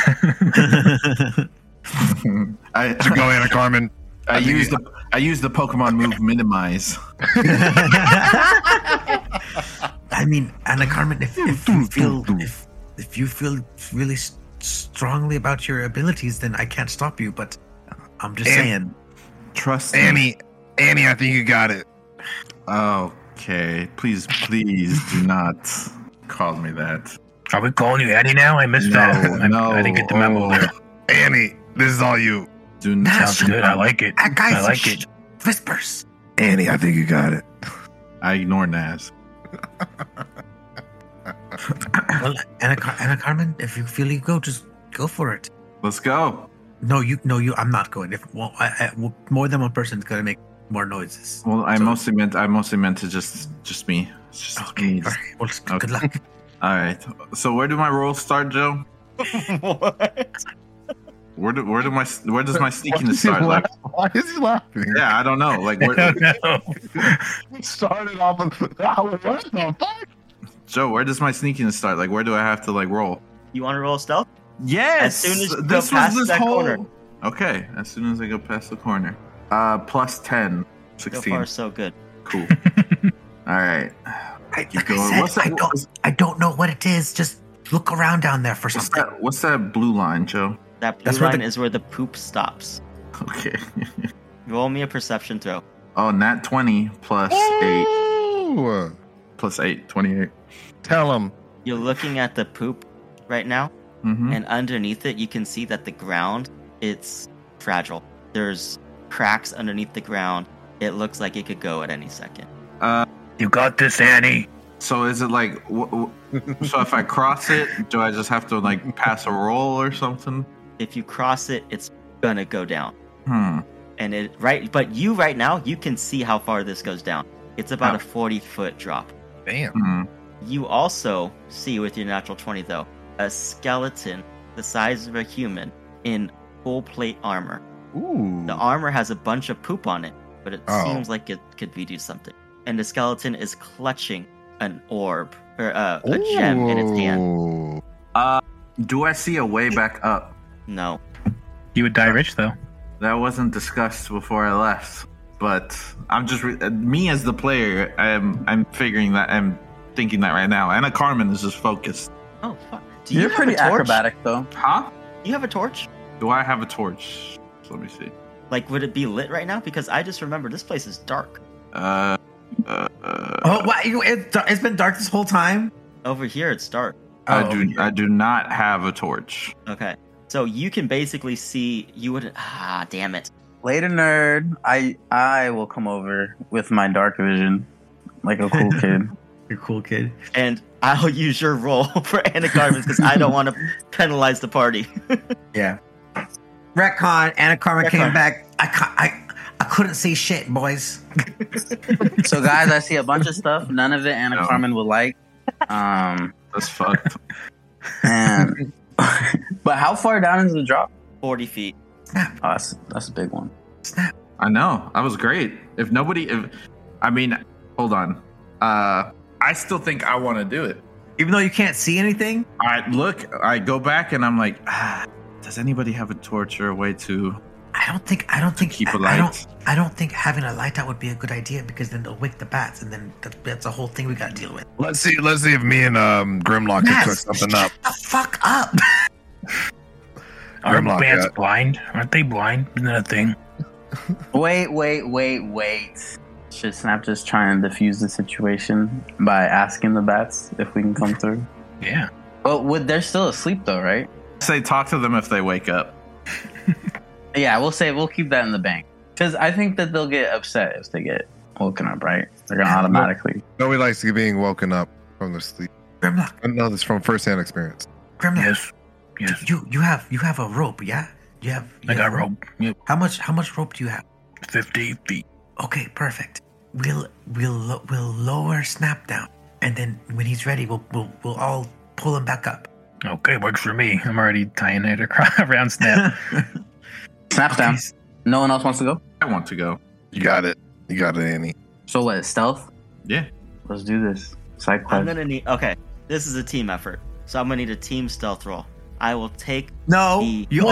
To go, Anna Carmen. I use the Pokemon move minimize. I mean, Anna Carmen, if you feel really strongly about your abilities, then I can't stop you. But I'm just saying. Trust me. Annie, I think you got it. Okay, please do not call me that. Are we calling you Annie now? I missed that. I didn't get the memo there. Annie, this is all you. Do not. Sounds good. I like it. Guys, I like it. Whispers. Annie, I think you got it. I ignore Naz. Well, Anna Carmen, if you feel you go, just go for it. Let's go. No, you. I'm not going. More than one person is gonna make more noises. Well, I mostly meant to just me. It's just Okay. me. All right. Well, good luck. All right. So where do my rolls start, Joe? What? Where does my sneaking start? Like, Why is he laughing? yeah, I don't know. Like, I where, don't know. He started off with, what the fuck? Joe, where does my sneaking start? Like, where do I have to like roll? You want to roll stealth? Yes. As soon as you go this past was this that whole. corner. Okay, as soon as I go past the corner. Plus 10, So 16. far, so good. Cool. All right. Like going. I What's said, that- I don't know what it is. Just look around down there for something. What's that blue line, Joe? That blue That's where line the- is where the poop stops. Okay. Roll me a perception throw. Oh, nat 20 plus 8. Ooh. Plus 8, 28. Tell him. You're looking at the poop right now, Mm-hmm. and underneath it, you can see that the ground, it's fragile. There's cracks underneath the ground. It looks like it could go at any second. You got this, Annie. So is it like, so if I cross it, do I just have to like pass a roll or something? If you cross it, it's gonna go down. Hmm. And but you right now, you can see how far this goes down. It's about a 40-foot drop. Damn. Hmm. You also see with your natural 20 though, a skeleton the size of a human in full plate armor. Ooh. The armor has a bunch of poop on it, but it Oh. seems like it could do something. And the skeleton is clutching an orb or a gem in its hand. Ooh. Do I see a way back up? No. You would die rich, though. That wasn't discussed before I left, but I'm just me as the player. I'm figuring that. I'm thinking that right now. Anna Carmen is just focused. Oh fuck! Do you You're have pretty a torch? acrobatic, though. Huh? Do you have a torch? Do I have a torch? Let me see. Like, would it be lit right now? Because I just remember this place is dark. Oh, what? It's been dark this whole time. Over here, it's dark. I do not have a torch. Okay, so you can basically see. You would. Damn it! Later, nerd. I will come over with my dark vision, like a cool kid. You're a cool kid. And I'll use your roll for Anna Carmen's because I don't want to penalize the party. Yeah. Retcon. Anna Carmen Retcon. came back. I couldn't see shit, boys. So, guys, I see a bunch of stuff. None of it Anna No. Carmen would like. That's fucked. And but how far down is the drop? 40 feet. Snap. Oh, that's a big one. Snap. I know. I was great. Hold on. I still think I want to do it. Even though you can't see anything? I go back and I'm like, does anybody have a torch or a way to I don't think keep a light? I don't think having a light out would be a good idea because then they'll wake the bats and then that's a whole thing we gotta deal with. Let's see if me and Grimlock can cook something up. Shut the fuck up. Aren't Grimlock, bats yeah. blind? Aren't they blind? Isn't that a thing? Wait. Should Snap just try and defuse the situation by asking the bats if we can come through? Yeah. Well, they're still asleep though, right? Say talk to them if they wake up. Yeah, we'll keep that in the bank because I think that they'll get upset if they get woken up, right? They're gonna automatically. Nobody likes being woken up from their sleep. Grimlock. I know this from firsthand experience. Grimlock. Yes. You have a rope, yeah? You have I got rope. Yep. How much rope do you have? 50 feet. Okay, perfect. We'll lower Snap down, and then when he's ready, we'll all pull him back up. Okay, works for me. I'm already tying it around Snap. Snap down. No one else wants to go. I want to go. You got it, Annie. So what? Stealth? Yeah. Let's do this. Side I'm quest. gonna need. Okay, this is a team effort, so I'm gonna need a team stealth roll. I will take. No, Wait, you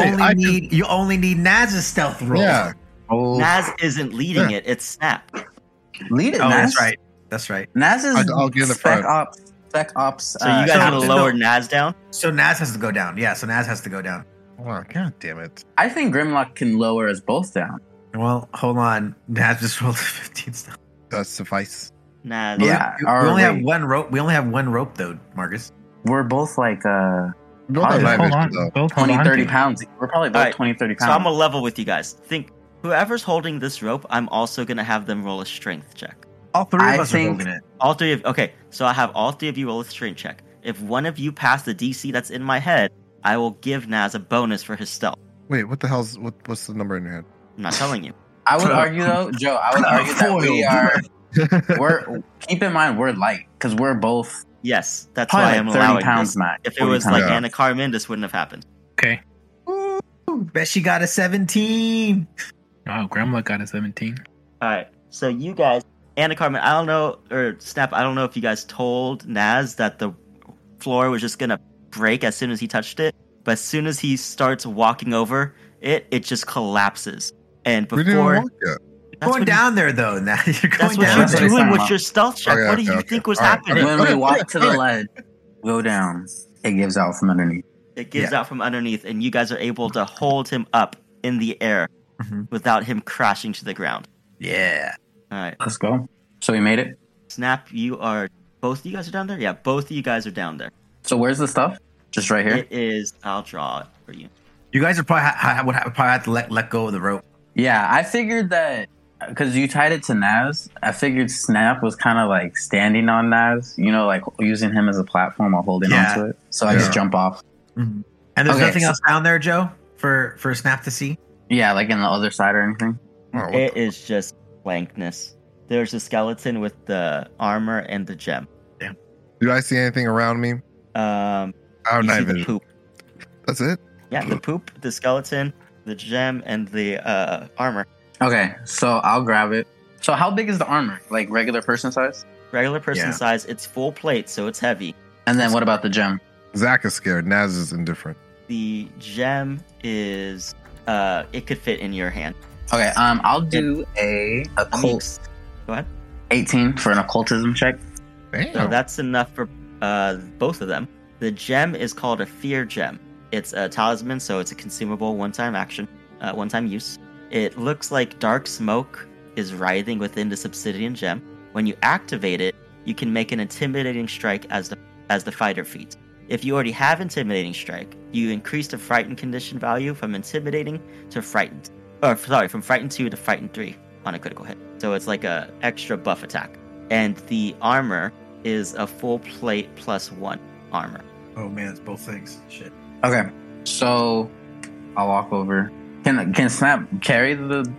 only need Naz's stealth roll. Yeah, Oh, Naz isn't leading it. It's Snap. lead it. Oh, Naz. That's right. Naz is I'll get in the spec front. ops. Spec ops. So you guys want to lower Naz down? So Naz has to go down. Yeah, so Naz has to go down. oh, god damn it. I think Grimlock can lower us both down. Well, hold on. Naz just rolled a 15 stealth. Does suffice. Naz. Yeah. We or only have wait, one rope. We only have one rope though, Marcus. We're both like Roll Hold that Hold advantage, on. though. Both hold 20, on 30 to it. pounds. We're probably both Alright, 20, 30 So I'm pounds. gonna level with you guys. Think whoever's holding this rope, I'm also gonna have them roll a strength check. All three I of us think- are holding it. All three of okay. So I have all three of you roll a strength check. If one of you pass the DC that's in my head, I will give Naz a bonus for his stealth. Wait, what the hell's what's the number in your head? I'm not telling you. I would argue though, Joe. I would argue that we are. We're keep in mind we're light because we're both Yes, that's probably why like I'm 30 allowing pounds this. max. If it 40 was pounds. like Yeah. Anna Carmen, this wouldn't have happened. Okay. Ooh, bet she got a 17. Oh, Grimlock got a 17. All right. So you guys, Anna Carmen, I don't know, or Snap, I don't know if you guys told Naz that the floor was just gonna break as soon as he touched it, but as soon as he starts walking over it, it just collapses. And We didn't before even walk yet. that's Going what down there though. Now you're that's going what down. That's what you're it's doing talking with about. your stealth check. Okay, What do you okay, think was all right. happening? When we Okay, walk to the okay. ledge, go down. It gives out from underneath. It gives out from underneath, and you guys are able to hold him up in the air Mhm. without him crashing to the ground. Yeah. All right. Let's go. So we made it. Snap, you are both of you guys are down there? Yeah, both of you guys are down there. So where's the stuff? Just right here. It is I'll draw it for you. You guys are probably would probably have to let go of the rope. Yeah, I figured that because you tied it to Naz. I figured Snap was kind of like standing on Naz. You know, like using him as a platform while holding Yeah. onto it. So I Yeah. just jump off. And there's Okay, nothing so- else down there, Joe, for Snap to see. Yeah, like in the other side or anything. Oh, what It is just blankness. There's a skeleton with the armor and the gem. do I see anything around me? Um, I'm you not see even. the poop. That's it. Yeah, the poop, the skeleton, the gem, and the armor. Okay, so I'll grab it. So how big is the armor? Like regular person size? Regular person Yeah. size. It's full plate, so it's heavy. And then what about the gem? Zach is scared. Naz is indifferent. The gem is it could fit in your hand. Okay, I'll do I mean, occult go ahead. 18 for an occultism check. Damn. So that's enough for both of them. The gem is called a fear gem. It's a talisman, so it's a consumable one-time action, one-time use. It looks like dark smoke is writhing within the obsidian gem. When you activate it, you can make an intimidating strike as the fighter feat. If you already have intimidating strike, you increase the frightened condition value from intimidating to frightened. From frightened 2 to frightened 3 on a critical hit. So it's like a extra buff attack. And the armor is a full plate +1 armor. Oh man, it's both things. Shit. Okay, so I'll walk over. Can Snap carry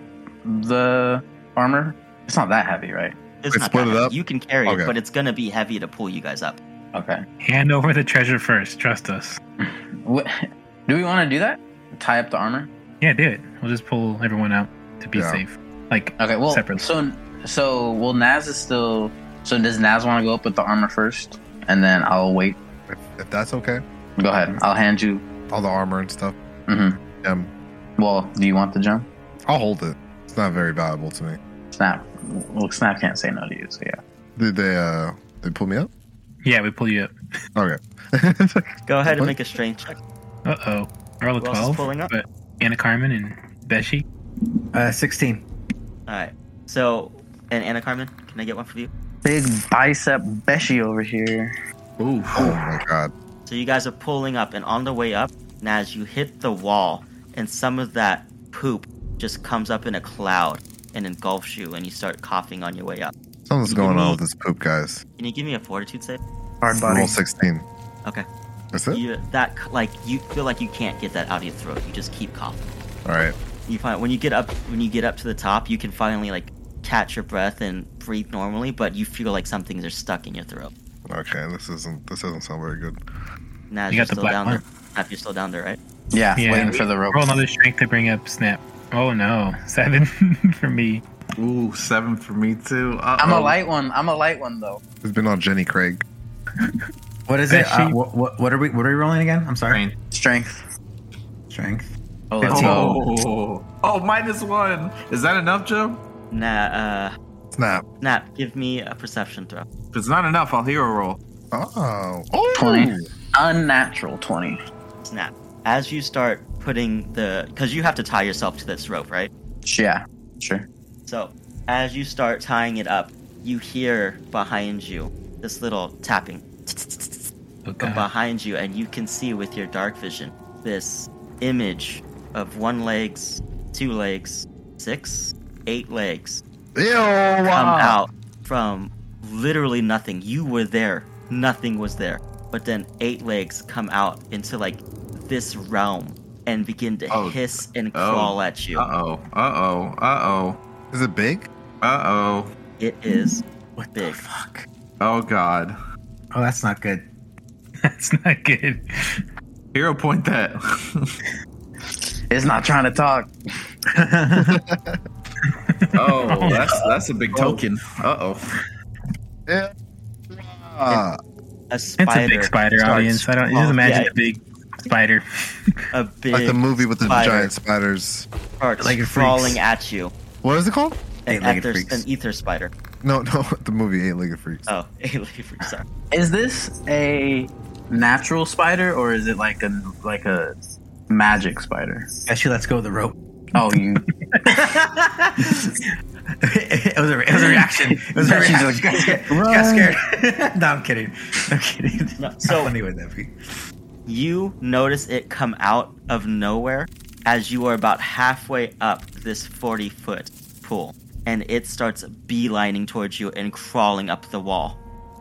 the armor? It's not that heavy, right? It's Wait, not split that it heavy. up? You can carry Okay. it, but it's gonna be heavy to pull you guys up. Okay. Hand over the treasure first. Trust us. Do we want to do that? tie up the armor? Yeah, do it. We'll just pull everyone out to be Yeah. safe. Like, Okay, well, separately. so Naz is still. So does Naz want to go up with the armor first, and then I'll wait? If that's okay, Go ahead. I'll hand you. all the armor and stuff. Mm-hmm. Well, do you want the gem? I'll hold it. It's not very valuable to me. Snap. Well, Snap can't say no to you, so yeah. Did they pull me up? Yeah, we pull you up. Okay. Go ahead and What? make a strength check. Uh-oh. Roll a Who else is 12. pulling up? But Anna Carmen and Beshi. 16. All right. So, and Anna Carmen, can I get one for you? Big bicep Beshi over here. Ooh. Oh my god. So you guys are pulling up, and on the way up, Naz, you hit the wall, and some of that poop just comes up in a cloud and engulfs you, and you start coughing on your way up. Something's Give going me- on with this poop, guys. Can you give me a fortitude save? Hard body. Roll 16. Okay. That's it? You feel like you can't get that out of your throat. You just keep coughing. Alright. You find when you get up to the top, you can finally like catch your breath and breathe normally, but you feel like some things are stuck in your throat. Okay, this doesn't sound very good. Naz, You you're got the still black down one. there. You're still down there, right? Yeah, Yeah, waiting for the rope. Roll another strength to bring up Snap. Oh no. 7 for me. Ooh, 7 for me too. I'm a light one. I'm a light one though. It's been on Jenny Craig. What is it? Beshi. What are we rolling again? I'm sorry. Strength. Strength. Oh, let's 15. go. Oh, -1. Is that enough, Joe? Snap. Nap, give me a perception throw. If it's not enough, I'll hero roll. Oh. 20. Unnatural 20. Snap. As you start putting because you have to tie yourself to this rope, right? Yeah, sure. So, as you start tying it up, you hear behind you this little tapping Oh, from God. behind you, and you can see with your dark vision this image of 1 leg, 2 legs, 6, 8 legs Ew! come out from literally nothing. You were there, nothing was there, but then 8 legs come out into like this realm and begin to Oh. hiss and Oh. crawl at you. Uh-oh. Is it big? Uh-oh. It is What big. the fuck? Oh, God. Oh, that's not good. That's not good. Hero point that. It's not trying to talk. Oh, that's a big token. Uh-oh. Yeah. Ah. A spider. It's a big spider starts audience. I don't just crawling- imagine yeah, a big spider. a big Like the movie with the spider giant spiders. starts Like it crawling freaks. at you. What is it called? Eight-legged An freaks. ether spider. No, the movie 8-Legged Freaks. Oh, eight-legged freak. Sorry. Is this a natural spider or is it like a magic spider? Actually, let's go with the rope. Oh, you. it was a reaction. It was a reaction. She got scared. No, I'm kidding. I'm kidding. No, How so- funny would that be? You notice it come out of nowhere as you are about halfway up this 40-foot pool, and it starts beelining towards you and crawling up the wall.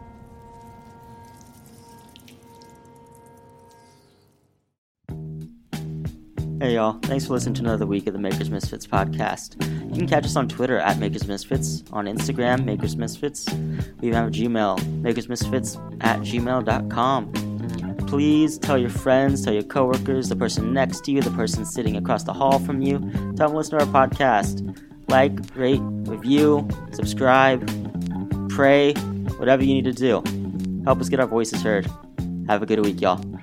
Hey y'all, thanks for listening to another week of the Makers Misfits podcast. You can catch us on Twitter at Makers Misfits, on Instagram, Makers Misfits. We even have a Gmail, makersmisfits@gmail.com. Please tell your friends, tell your coworkers, the person next to you, the person sitting across the hall from you, tell them to listen to our podcast. Like, rate, review, subscribe, pray, whatever you need to do. Help us get our voices heard. Have a good week, y'all.